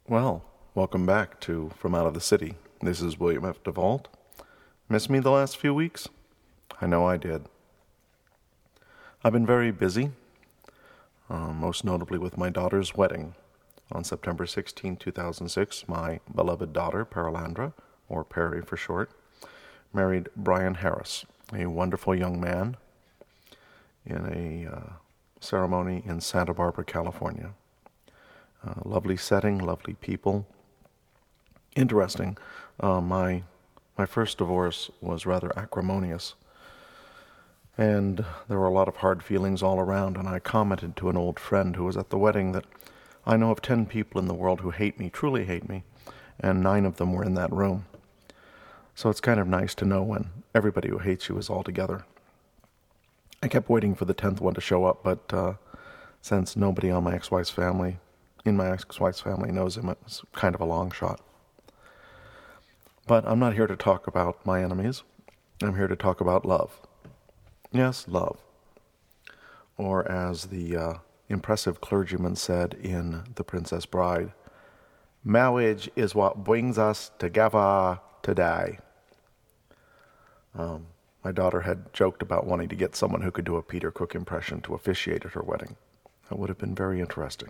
Well, welcome back to From Out of the City. This is William F. DeVault. Miss me the last few weeks? I know I did. I've been very busy, most notably with my daughter's wedding. On September 16, 2006, my beloved daughter, Paralandra, or Perry for short, married Brian Harris, a wonderful young man, in a ceremony in Santa Barbara, California. Lovely setting, lovely people. Interesting. My first divorce was rather acrimonious, and there were a lot of hard feelings all around, and I commented to an old friend who was at the wedding that I know of 10 people in the world who hate me, truly hate me, and 9 of them were in that room. So it's kind of nice to know when everybody who hates you is all together. I kept waiting for the 10th one to show up, but since nobody on my ex-wife's family knows him, it's kind of a long shot. But I'm not here to talk about my enemies. I'm here to talk about love. Yes, love. Or as the impressive clergyman said in The Princess Bride, marriage is what brings us together today. My daughter had joked about wanting to get someone who could do a Peter Cook impression to officiate at her wedding. That would have been very interesting.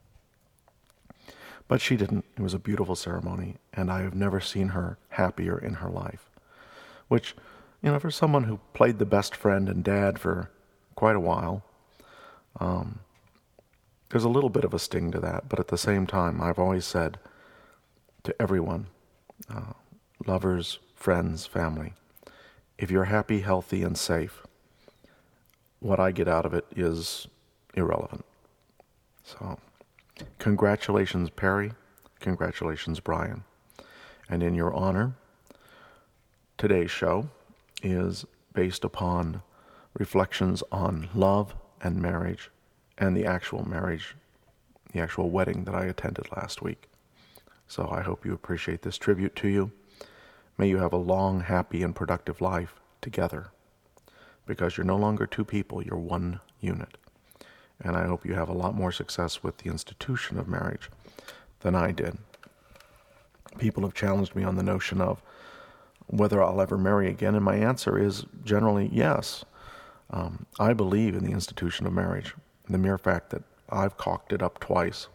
But she didn't. It was a beautiful ceremony, and I have never seen her happier in her life. Which, for someone who played the best friend and dad for quite a while, there's a little bit of a sting to that, but at the same time, I've always said to everyone, lovers, friends, family, if you're happy, healthy, and safe, what I get out of it is irrelevant. So, congratulations, Perry. Congratulations, Brian. And in your honor, today's show is based upon reflections on love and marriage and the actual marriage, the actual wedding that I attended last week. So I hope you appreciate this tribute to you. May you have a long, happy, and productive life together, because you're no longer two people, you're one unit. And I hope you have a lot more success with the institution of marriage than I did. People have challenged me on the notion of whether I'll ever marry again, and my answer is generally yes. I believe in the institution of marriage. The mere fact that I've cocked it up twice,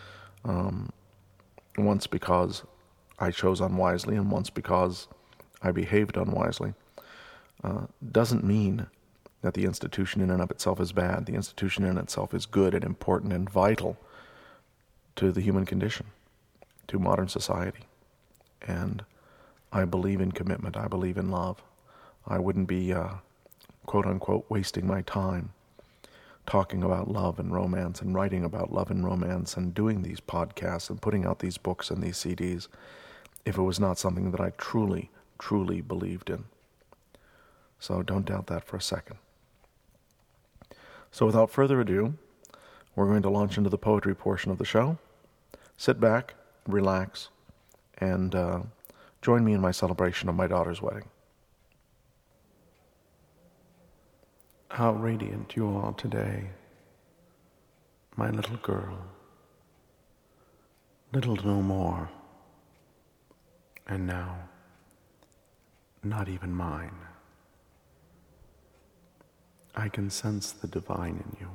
once because I chose unwisely and once because I behaved unwisely, doesn't mean that the institution in and of itself is bad. The institution in itself is good and important and vital to the human condition, to modern society. And I believe in commitment. I believe in love. I wouldn't be, quote-unquote, wasting my time talking about love and romance and writing about love and romance and doing these podcasts and putting out these books and these CDs if it was not something that I truly, truly believed in. So don't doubt that for a second. So without further ado, we're going to launch into the poetry portion of the show. Sit back, relax, and join me in my celebration of my daughter's wedding. How radiant you are today, my little girl. Little to no more. And now, not even mine. I can sense the divine in you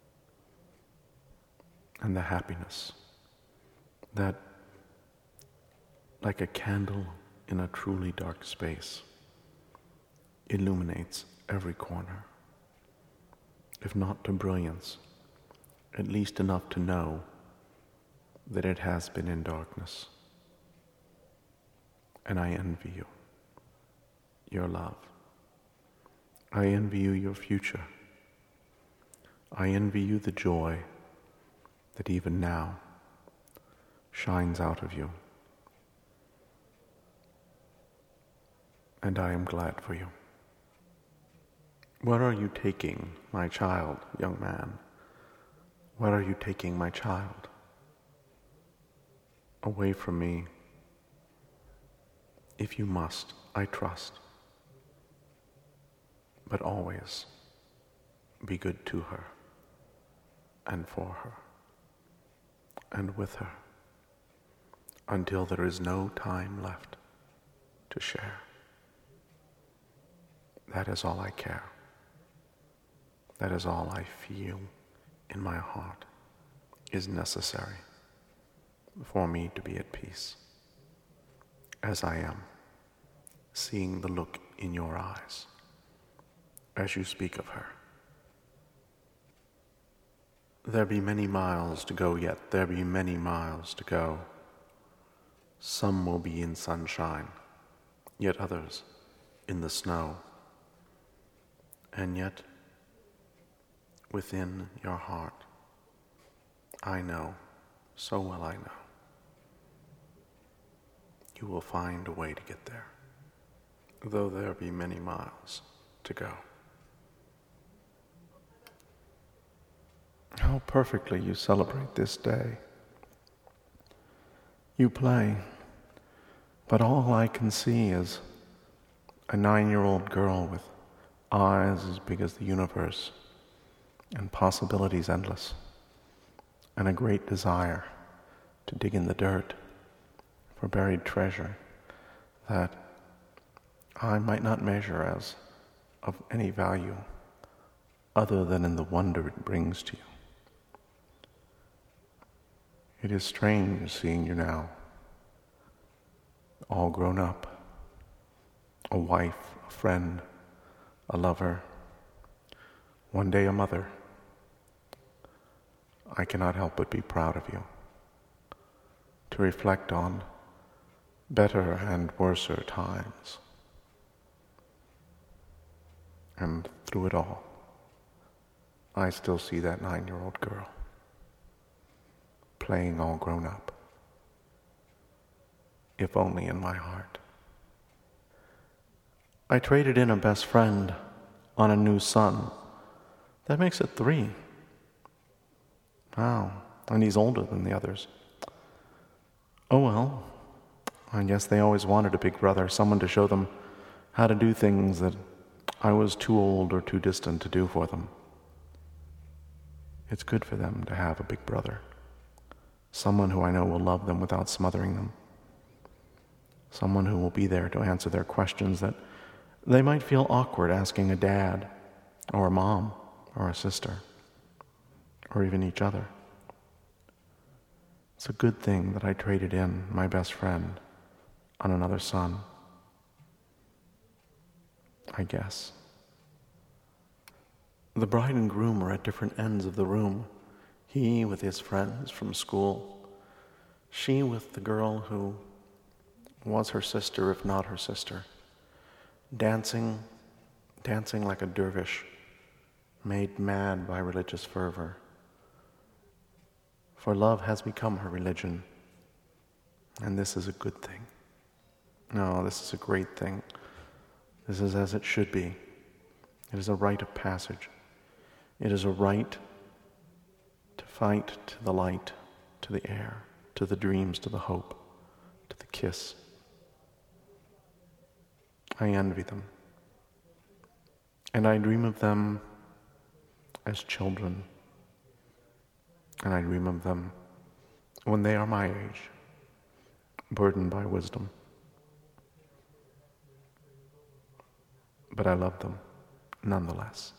and the happiness that, like a candle in a truly dark space, illuminates every corner. If not to brilliance, at least enough to know that it has been in darkness. And I envy you, your love. I envy you your future. I envy you the joy that even now shines out of you. And I am glad for you. Where are you taking my child, young man? Where are you taking my child? Away from me. If you must, I trust. But always be good to her, and for her, and with her, until there is no time left to share. That is all I care. That is all I feel in my heart is necessary for me to be at peace, as I am, seeing the look in your eyes as you speak of her. There be many miles to go yet, there be many miles to go. Some will be in sunshine, yet others in the snow. And yet, within your heart, I know, so well I know, you will find a way to get there, though there be many miles to go. How perfectly you celebrate this day. You play, but all I can see is a 9-year-old girl with eyes as big as the universe and possibilities endless, and a great desire to dig in the dirt for buried treasure that I might not measure as of any value other than in the wonder it brings to you. It is strange seeing you now, all grown up, a wife, a friend, a lover, one day a mother. I cannot help but be proud of you, to reflect on better and worser times. And through it all, I still see that 9-year-old girl, playing all grown up, if only in my heart. I traded in a best friend on a new son. That makes it 3. Wow, and he's older than the others. Oh well, I guess they always wanted a big brother, someone to show them how to do things that I was too old or too distant to do for them. It's good for them to have a big brother, someone who I know will love them without smothering them, someone who will be there to answer their questions that they might feel awkward asking a dad or a mom or a sister or even each other. It's a good thing that I traded in my best friend on another son, I guess. The bride and groom are at different ends of the room, he with his friends from school, she with the girl who was her sister, if not her sister, dancing like a dervish, made mad by religious fervor. For love has become her religion, and this is a good thing. No, this is a great thing. This is as it should be. It is a rite of passage. It is a right to fight to the light, to the air, to the dreams, to the hope, to the kiss. I envy them. And I dream of them as children. And I dream of them when they are my age, burdened by wisdom. But I love them nonetheless.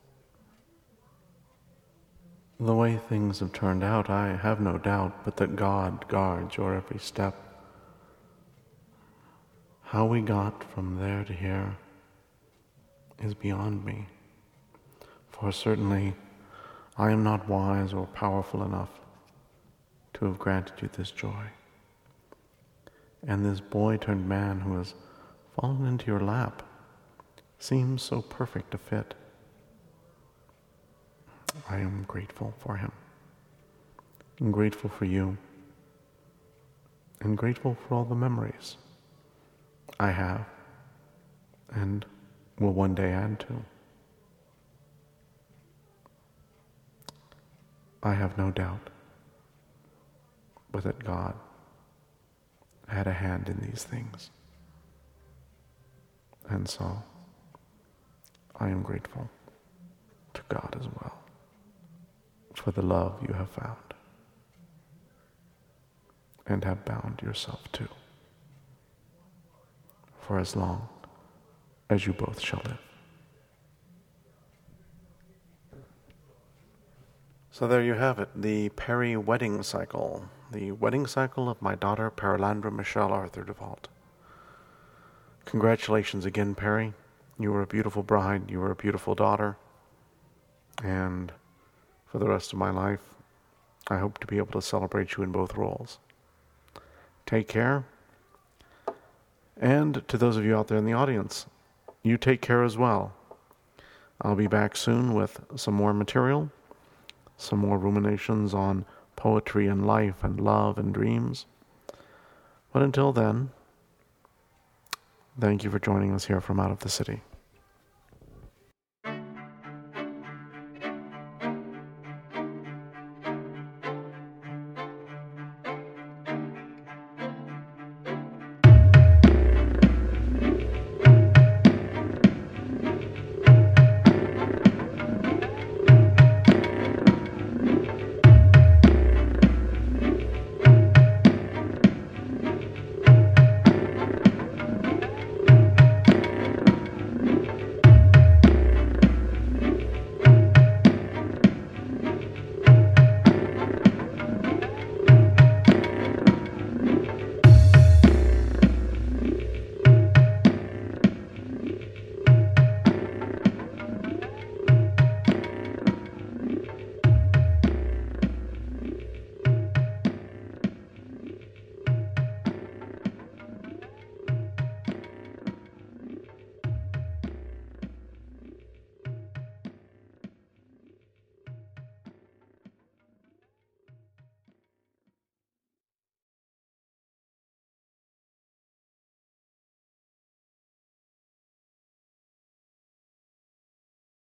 The way things have turned out, I have no doubt but that God guards your every step. How we got from there to here is beyond me, for certainly I am not wise or powerful enough to have granted you this joy. And this boy-turned-man who has fallen into your lap seems so perfect a fit. I am grateful for him, and grateful for you, and grateful for all the memories I have and will one day add to. I have no doubt but that God had a hand in these things. And so I am grateful to God as well for the love you have found. and have bound yourself to, for as long as you both shall live. So there you have it, the Perry wedding cycle. The wedding cycle of my daughter, Perilandra Michelle Arthur DeVault. Congratulations again, Perry. You were a beautiful bride. You were a beautiful daughter. And for the rest of my life, I hope to be able to celebrate you in both roles. Take care. And to those of you out there in the audience, you take care as well. I'll be back soon with some more material, some more ruminations on poetry and life and love and dreams. But until then, thank you for joining us here from Out of the City.